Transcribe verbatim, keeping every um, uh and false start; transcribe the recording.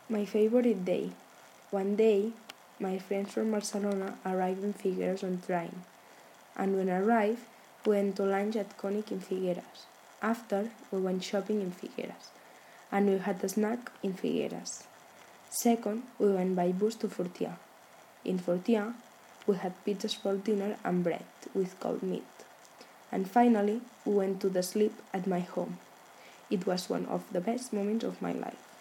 My favorite day. One day, my friends from Barcelona arrived in Figueres on train, and when arrived, we went to lunch at Conic in Figueres. After, we went shopping in Figueres, and we had a snack in Figueres. Second, we went by bus to Fortià. In Fortià, we had pizzas for dinner and bread with cold meat. And finally, we went to the sleep at my home. It was one of the best moments of my life.